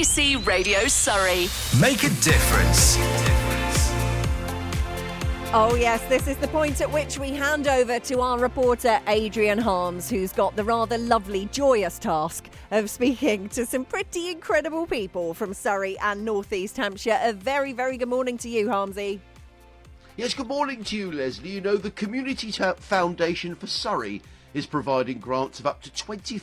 BBC Radio Surrey. Make a difference. Oh yes, this is the point at which we hand over to our reporter Adrian Harms, who's got the rather lovely, joyous task of speaking to some pretty incredible people from Surrey and North East Hampshire. A very, very good morning to you, Harmsy. Yes, good morning to you, Leslie. You know, the Community Foundation for Surrey is providing grants of up to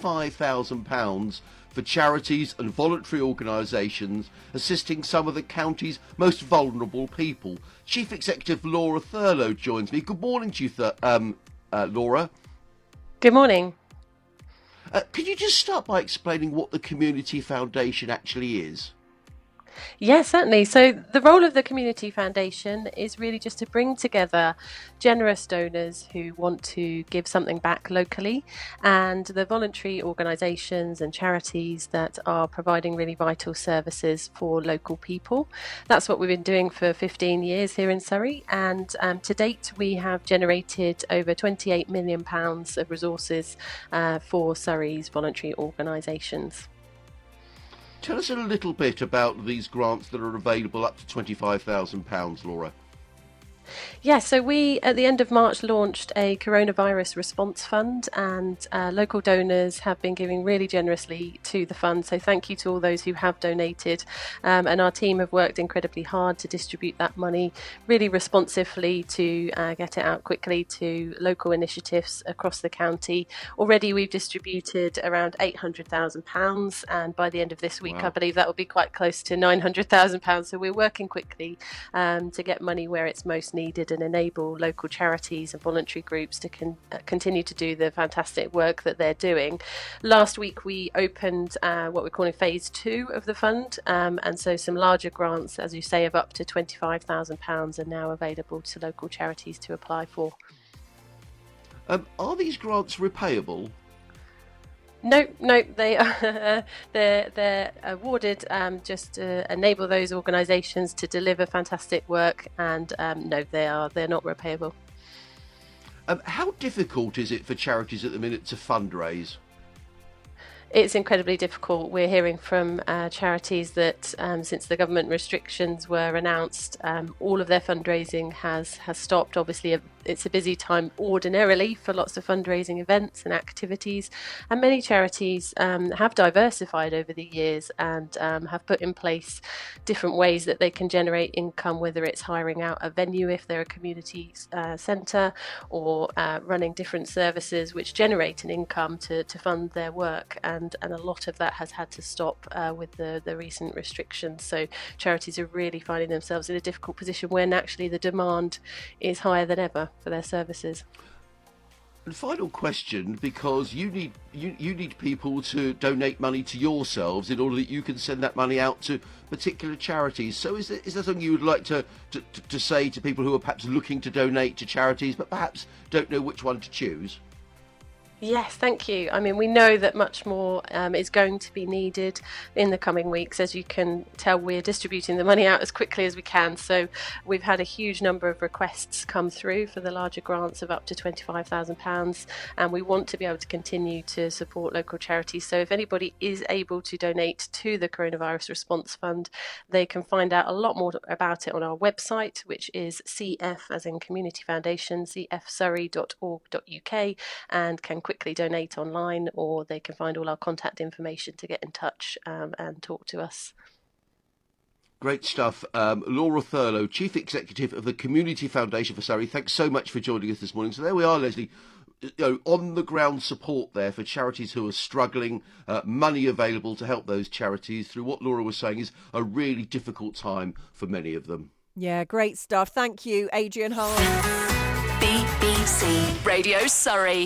£25,000 for charities and voluntary organisations assisting some of the county's most vulnerable people. Chief Executive Laura Thurlow joins me. Good morning to you, Laura. Good morning. Could you just start by explaining what the Community Foundation actually is? Yes, certainly. So the role of the Community Foundation is really just to bring together generous donors who want to give something back locally, and the voluntary organisations and charities that are providing really vital services for local people. That's what we've been doing for 15 years here in Surrey, and to date we have generated over £28 million of resources for Surrey's voluntary organisations. Tell us a little bit about these grants that are available up to £25,000, Laura. Yeah, so we, at the end of March, launched a coronavirus response fund, and local donors have been giving really generously to the fund. So thank you to all those who have donated. And our team have worked incredibly hard to distribute that money really responsively to get it out quickly to local initiatives across the county. Already we've distributed around £800,000, and by the end of this week, wow, I believe that will be quite close to £900,000. So we're working quickly to get money where it's most needed and enable local charities and voluntary groups to continue to do the fantastic work that they're doing. Last week we opened what we're calling phase 2 of the fund, and so some larger grants, as you say, of up to £25,000 are now available to local charities to apply for. Are these grants repayable? No, they are they're awarded just to enable those organisations to deliver fantastic work, and no, they're not repayable. How difficult is it for charities at the minute to fundraise? It's incredibly difficult. We're hearing from charities that since the government restrictions were announced, all of their fundraising has stopped. Obviously, it's a busy time ordinarily for lots of fundraising events and activities, and many charities have diversified over the years and have put in place different ways that they can generate income, whether it's hiring out a venue if they're a community centre, or running different services which generate an income to fund their work. And a lot of that has had to stop with the recent restrictions. So charities are really finding themselves in a difficult position when actually the demand is higher than ever for their services. And final question, because you need people to donate money to yourselves in order that you can send that money out to particular charities. So is there something you would like to say to people who are perhaps looking to donate to charities but perhaps don't know which one to choose? Yes, thank you. I mean, we know that much more is going to be needed in the coming weeks. As you can tell, we're distributing the money out as quickly as we can. So we've had a huge number of requests come through for the larger grants of up to £25,000, and we want to be able to continue to support local charities. So if anybody is able to donate to the Coronavirus Response Fund, they can find out a lot more about it on our website, which is CF, as in Community Foundation, cfsurrey.org.uk, and can quickly donate online, or they can find all our contact information to get in touch and talk to us. Great stuff. Laura Thurlow, Chief Executive of the Community Foundation for Surrey, thanks so much for joining us this morning. So there we are, Leslie, on the ground support there for charities who are struggling, money available to help those charities through what Laura was saying is a really difficult time for many of them. Yeah, great stuff. Thank you, Adrian Harms. BBC Radio Surrey.